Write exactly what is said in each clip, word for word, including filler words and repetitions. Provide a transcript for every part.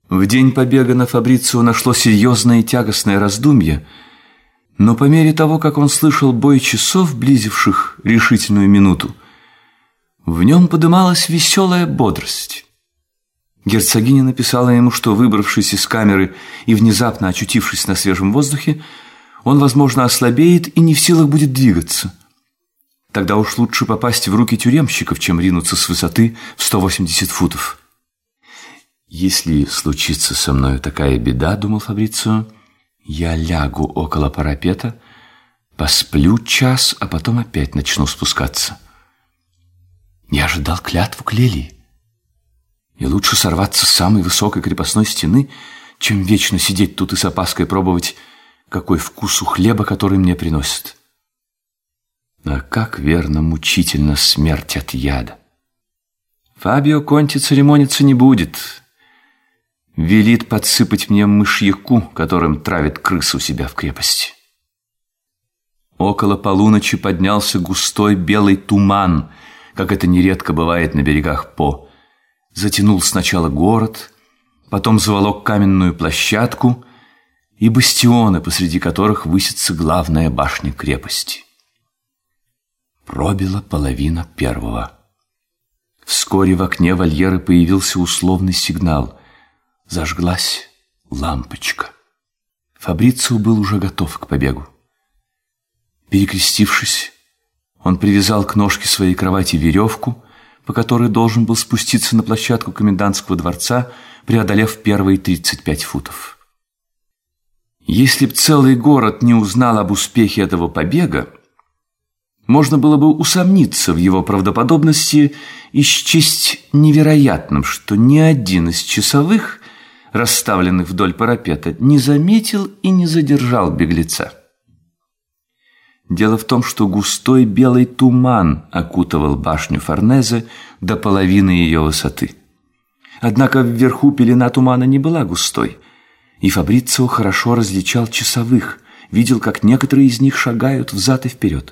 В день побега на Фабрицио нашло серьезное и тягостное раздумье, но по мере того, как он слышал бой часов, близивших решительную минуту, в нем подымалась веселая бодрость. Герцогиня написала ему, что, выбравшись из камеры и внезапно очутившись на свежем воздухе, он, возможно, ослабеет и не в силах будет двигаться. Тогда уж лучше попасть в руки тюремщиков, чем ринуться с высоты в сто восемьдесят футов. «Если случится со мною такая беда, — думал Фабрицио, — я лягу около парапета, посплю час, а потом опять начну спускаться. Я же дал клятву Клелии, и лучше сорваться с самой высокой крепостной стены, чем вечно сидеть тут и с опаской пробовать, какой вкус у хлеба, который мне приносят. А как верно, мучительно смерть от яда! Фабио Конти церемониться не будет. Велит подсыпать мне мышьяку, которым травит крысу у себя в крепости». Около полуночи поднялся густой белый туман, как это нередко бывает на берегах По. Затянул сначала город, потом заволок каменную площадку и бастионы, посреди которых высится главная башня крепости. Пробила половина первого. Вскоре в окне вольеры появился условный сигнал. Зажглась лампочка. Фабрицио был уже готов к побегу. Перекрестившись, он привязал к ножке своей кровати веревку, по которой должен был спуститься на площадку комендантского дворца, преодолев первые тридцать пять футов. Если б целый город не узнал об успехе этого побега, можно было бы усомниться в его правдоподобности и счесть невероятным, что ни один из часовых, расставленных вдоль парапета, не заметил и не задержал беглеца. Дело в том, что густой белый туман окутывал башню Форнезе до половины ее высоты. Однако вверху пелена тумана не была густой, и Фабрицио хорошо различал часовых, видел, как некоторые из них шагают взад и вперед.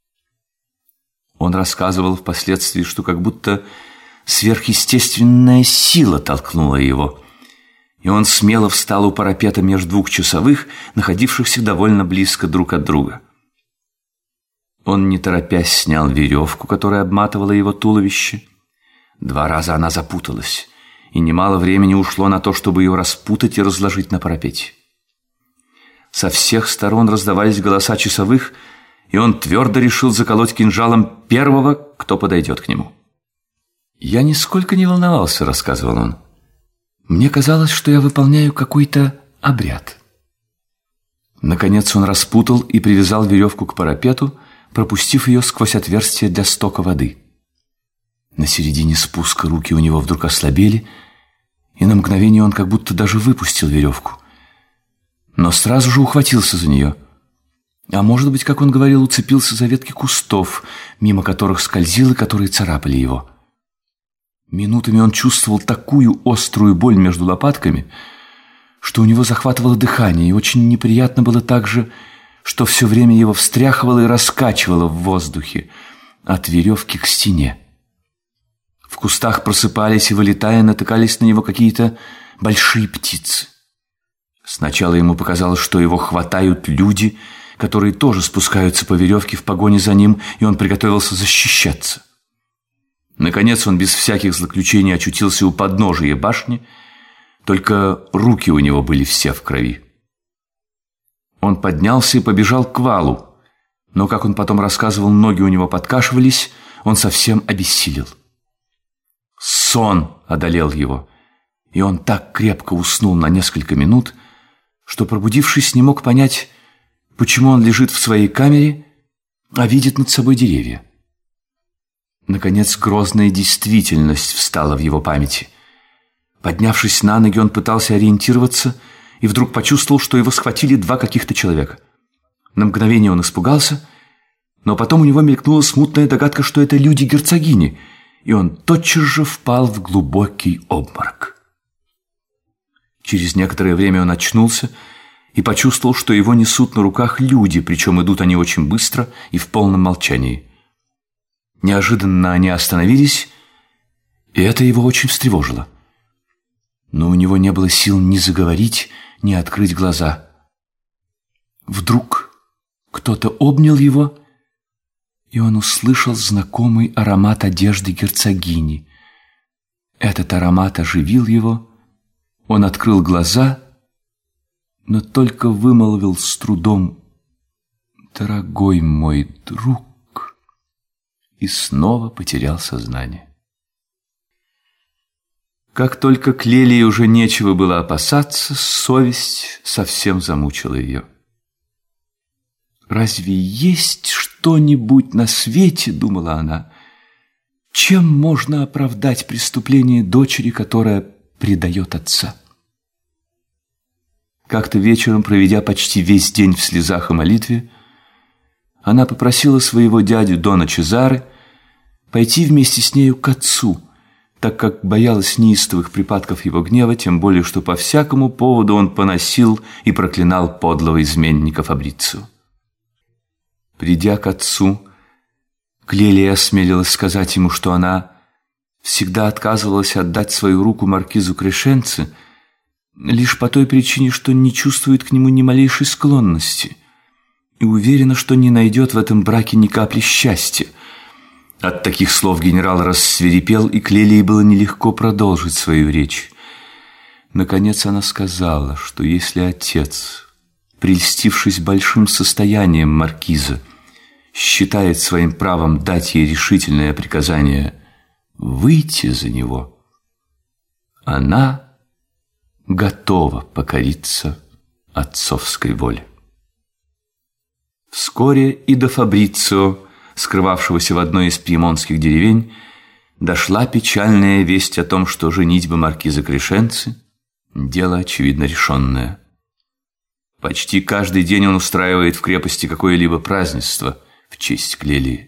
Он рассказывал впоследствии, что как будто сверхъестественная сила толкнула его, и он смело встал у парапета между двух часовых, находившихся довольно близко друг от друга. Он, не торопясь, снял веревку, которая обматывала его туловище. Два раза она запуталась, и немало времени ушло на то, чтобы ее распутать и разложить на парапете. Со всех сторон раздавались голоса часовых, и он твердо решил заколоть кинжалом первого, кто подойдет к нему. «Я нисколько не волновался», — рассказывал он. «Мне казалось, что я выполняю какой-то обряд». Наконец он распутал и привязал веревку к парапету, пропустив ее сквозь отверстие для стока воды. На середине спуска руки у него вдруг ослабели, и на мгновение он как будто даже выпустил веревку. Но сразу же ухватился за нее. А может быть, как он говорил, уцепился за ветки кустов, мимо которых скользил и которые царапали его. Минутами он чувствовал такую острую боль между лопатками, что у него захватывало дыхание, и очень неприятно было также, что все время его встряхивало и раскачивало в воздухе от веревки к стене. В кустах просыпались и, вылетая, натыкались на него какие-то большие птицы. Сначала ему показалось, что его хватают люди, которые тоже спускаются по веревке в погоне за ним, и он приготовился защищаться. Наконец он без всяких злоключений очутился у подножия башни, только руки у него были все в крови. Он поднялся и побежал к валу, но, как он потом рассказывал, ноги у него подкашивались, он совсем обессилел. Сон одолел его, и он так крепко уснул на несколько минут, что, пробудившись, не мог понять, почему он лежит в своей камере, а видит над собой деревья. Наконец, грозная действительность встала в его памяти. Поднявшись на ноги, он пытался ориентироваться и вдруг почувствовал, что его схватили два каких-то человека. На мгновение он испугался, но потом у него мелькнула смутная догадка, что это люди герцогини, и он тотчас же впал в глубокий обморок. Через некоторое время он очнулся и почувствовал, что его несут на руках люди, причем идут они очень быстро и в полном молчании. Неожиданно они остановились, и это его очень встревожило. но у него не было сил ни заговорить, ни открыть глаза. Вдруг кто-то обнял его, и он услышал знакомый аромат одежды герцогини. Этот аромат оживил его, он открыл глаза, но только вымолвил с трудом: «Дорогой мой друг», и снова потерял сознание. Как только Клелии уже нечего было опасаться, совесть совсем замучила ее. «Разве есть что-нибудь на свете, — думала она, — чем можно оправдать преступление дочери, которая предает отца?» Как-то вечером, проведя почти весь день в слезах и молитве, она попросила своего дядю Дона Чезаре пойти вместе с нею к отцу, так как боялась неистовых припадков его гнева, тем более что по всякому поводу он поносил и проклинал подлого изменника Фабрицио. Придя к отцу, Клелия осмелилась сказать ему, что она всегда отказывалась отдать свою руку маркизу Крешенце лишь по той причине, что не чувствует к нему ни малейшей склонности и уверена, что не найдет в этом браке ни капли счастья. От таких слов генерал рассвирепел, и Клелии было нелегко продолжить свою речь. Наконец она сказала, что если отец, прельстившись большим состоянием маркиза, считает своим правом дать ей решительное приказание выйти за него, она готова покориться отцовской воле. Вскоре и до Фабрицио, скрывавшегося в одной из пьемонтских деревень, дошла печальная весть о том, что женитьба маркиза Крешенцы – дело очевидно решенное. Почти каждый день он устраивает в крепости какое-либо празднество в честь Клелии.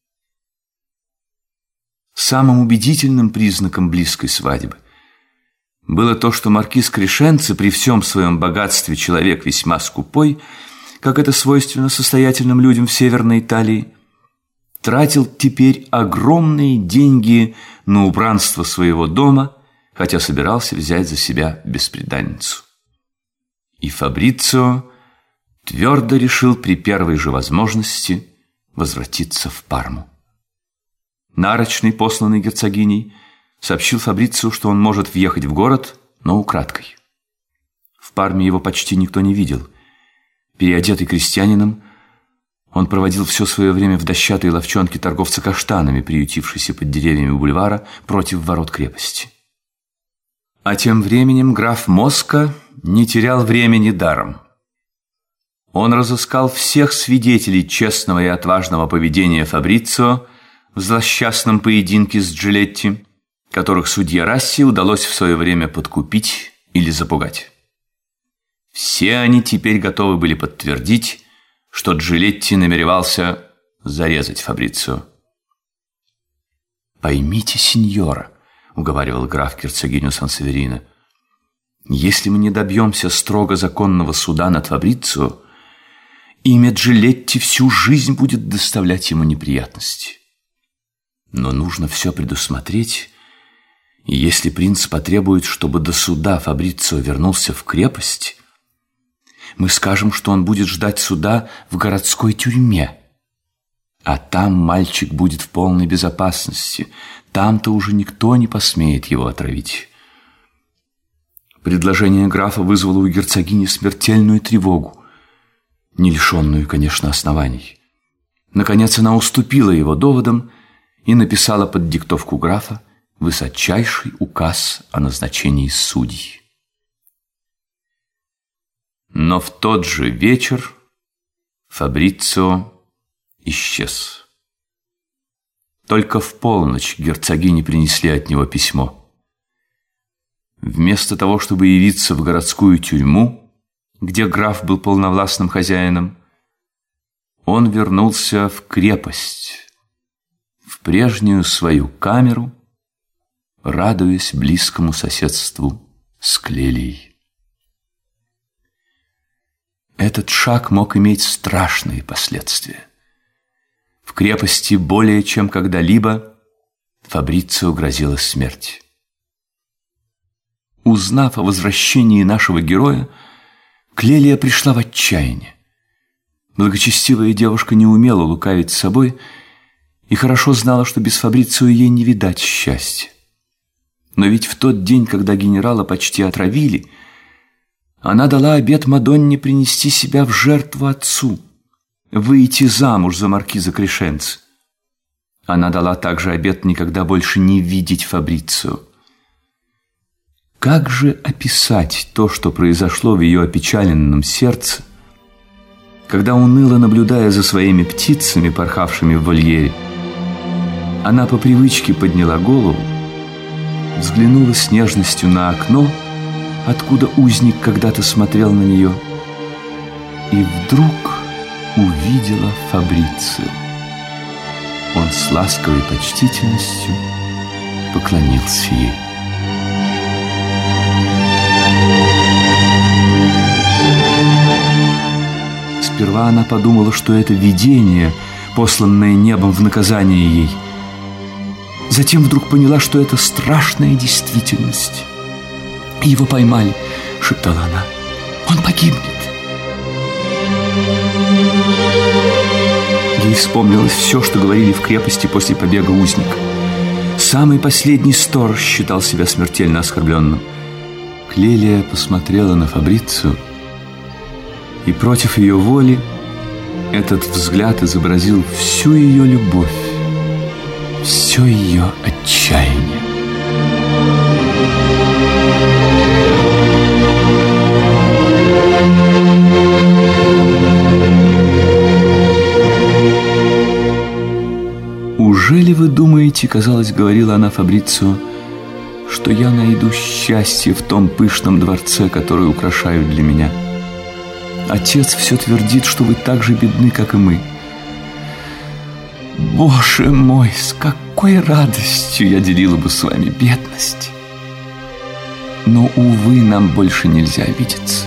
Самым убедительным признаком близкой свадьбы было то, что маркиз Крешенце, при всем своем богатстве человек весьма скупой, как это свойственно состоятельным людям в Северной Италии, тратил теперь огромные деньги на убранство своего дома, хотя собирался взять за себя бесприданницу. И Фабрицио твердо решил при первой же возможности возвратиться в Парму. Нарочный, посланный герцогиней, сообщил Фабрицио, что он может въехать в город, но украдкой. В Парме его почти никто не видел. Переодетый крестьянином, он проводил все свое время в дощатой ловчонке торговца каштанами, приютившейся под деревьями бульвара против ворот крепости. А тем временем граф Моско не терял времени даром. Он разыскал всех свидетелей честного и отважного поведения Фабрицио в злосчастном поединке с Джилетти, которых судье Расси удалось в свое время подкупить или запугать. Все они теперь готовы были подтвердить, что Джилетти намеревался зарезать Фабрицио. «Поймите, сеньора», — уговаривал граф герцогиню Сан-Северино, «если мы не добьемся строго законного суда над Фабрицио, имя Джилетти всю жизнь будет доставлять ему неприятности. Но нужно все предусмотреть, и если принц потребует, чтобы до суда Фабрицио вернулся в крепость, мы скажем, что он будет ждать суда в городской тюрьме, а там мальчик будет в полной безопасности, там-то уже никто не посмеет его отравить». Предложение графа вызвало у герцогини смертельную тревогу, не лишенную, конечно, оснований. Наконец она уступила его доводам и написала под диктовку графа высочайший указ о назначении судей. Но в тот же вечер Фабрицио исчез. Только в полночь герцогини принесли от него письмо. Вместо того, чтобы явиться в городскую тюрьму, где граф был полновластным хозяином, он вернулся в крепость, в прежнюю свою камеру, радуясь близкому соседству с Клелией. Этот шаг мог иметь страшные последствия. В крепости более чем когда-либо Фабрицио грозила смерть. Узнав о возвращении нашего героя, Клелия пришла в отчаяние. Благочестивая девушка не умела лукавить с собой и хорошо знала, что без Фабрицио ей не видать счастья. Но ведь в тот день, когда генерала почти отравили, она дала обет Мадонне принести себя в жертву отцу, выйти замуж за маркиза Крешенци. Она дала также обет никогда больше не видеть Фабрицио. Как же описать то, что произошло в ее опечаленном сердце, когда, уныло наблюдая за своими птицами, порхавшими в вольере, она по привычке подняла голову, взглянула с нежностью на окно, откуда узник когда-то смотрел на нее, и вдруг увидела Фабрицио. Он с ласковой почтительностью поклонился ей. Сперва она подумала, что это видение, посланное небом в наказание ей. Затем вдруг поняла, что это страшная действительность. «Его поймали», — шептала она. «Он погибнет». Ей вспомнилось все, что говорили в крепости после побега узника. Самый последний сторож считал себя смертельно оскорбленным. Клелия посмотрела на Фабрицио, и против ее воли этот взгляд изобразил всю ее любовь, все ее отчаяние. «Ужели вы думаете, — казалось, говорила она Фабрицио, — что я найду счастье в том пышном дворце, который украшают для меня? Отец все твердит, что вы так же бедны, как и мы. Боже мой, с какой радостью я делила бы с вами бедность! Но, увы, нам больше нельзя видеться».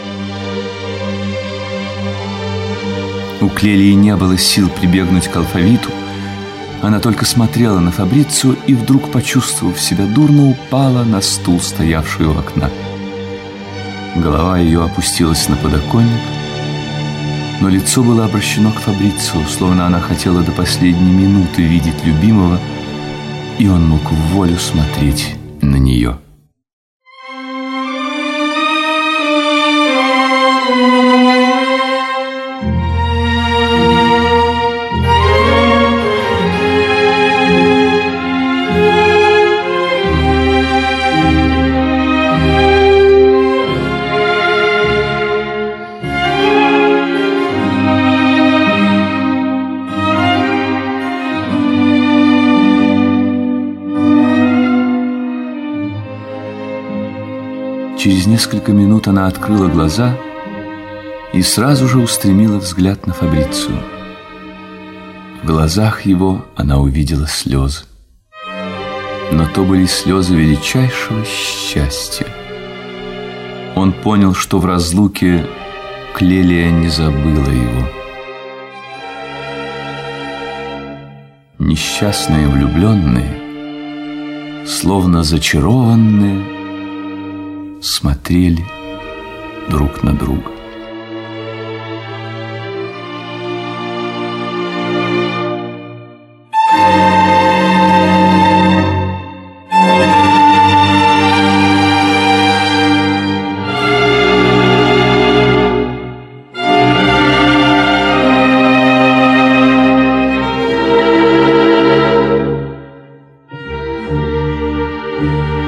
У Клелии не было сил прибегнуть к алфавиту. Она только смотрела на Фабрицио и, вдруг почувствовав себя дурно, упала на стул, стоявший у окна. Голова ее опустилась на подоконник, но лицо было обращено к Фабрицио, словно она хотела до последней минуты видеть любимого, и он мог в волю смотреть на нее. Через несколько минут она открыла глаза и сразу же устремила взгляд на Фабрицио. В глазах его она увидела слезы. Но то были слезы величайшего счастья. Он понял, что в разлуке Клелия не забыла его. Несчастные влюбленные, словно зачарованные, смотрели друг на друга. Thank you.